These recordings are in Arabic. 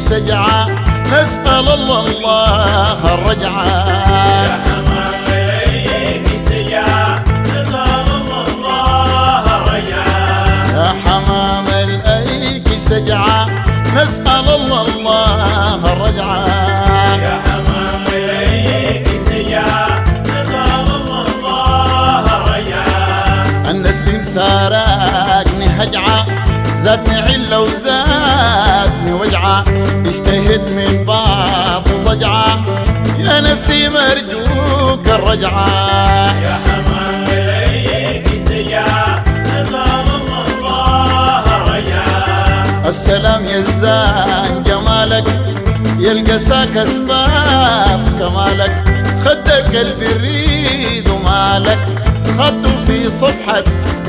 سجعة نسأل الله الرجعة. يا حمام الأيك سجعة نسأل الله الرجعة. يا حمام الأيك سجعة نسأل الله الرجعة. يا حمام الأيك سجعة نسأل الله الرجعة. النسيم سارقني هجعة زادني علة وزادني وجعة اجتهد من بعض ضجعة يا نسيم أرجوك الرجعة. يا حمام الأيك سجعة نسأل الله الرجعة. السلام يزان جمالك يلقى ساك أسباب كمالك خد القلب يريد ومالك خطه في صفحة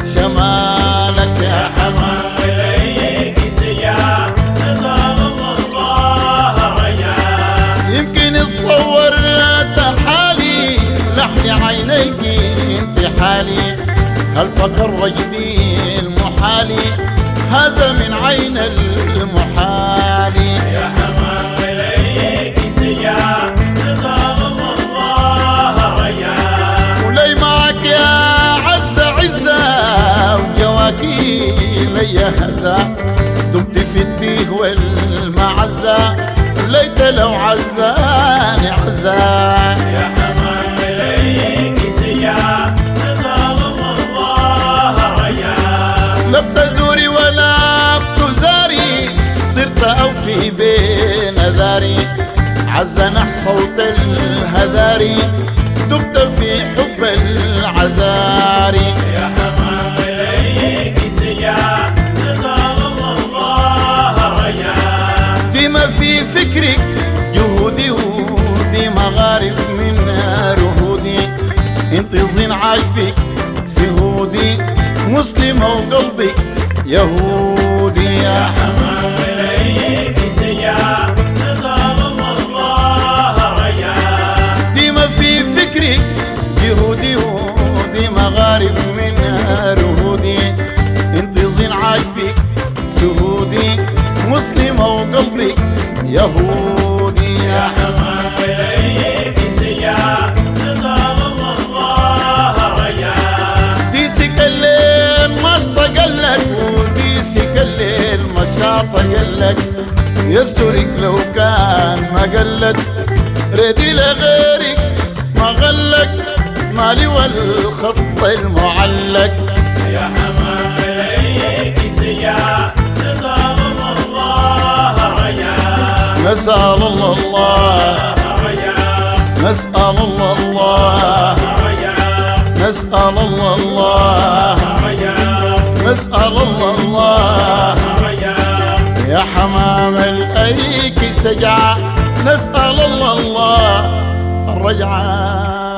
شمالك. يا حمام الأيك سجعة نسأل الله الرجعة. يمكن تصور حالي لحن عينيك انت حالي هالفقر وجدي المحالي هذا من عين المحالي. يا حمام الأيك سجعة نسأل الله الرجعة. ولي معك يا عزة عزة وجواكي لي هذا دمت في الديه والمعزة وليت لو عزاني عزا. يا حمام الأيك سجعة نسأل الله الرجعة. لا بتزوري ولا بتزاري صرت أوفي بين ذاري عزنح صوت الهذاري دبت في حب العزاري. يا حمام الأيك سجعة نسأل الله الرجعة. ديما في فكرك جهودي وديما غارف من رهودي انت زين عاجبك سهودي مسلمة وقلبك يهودي. يا حمام الأيك سجعة نسأل الله الرجعة. ديما في فكرك جهودي وديما غارف من رهودي انت زين عاجبك سهودي مسلمة وقلبك يهودي. يا حمام الأيك سجعة نسأل الله الرجعة. ديسك الليل ما اشتقلك وديسك الليل ما شاطقلك يسترك لو كان ما قلت ريدي لغيرك ما غلك مالي والخط المعلق. يا حمام الأيك سجعة نسأل الله الرجعة. نسأل الله الرجعة. نسأل الله الرجعة. نسأل الله الرجعة. نسأل الله. الرجعة. يا حمام الأيك سجعة نسأل الله الرجعة.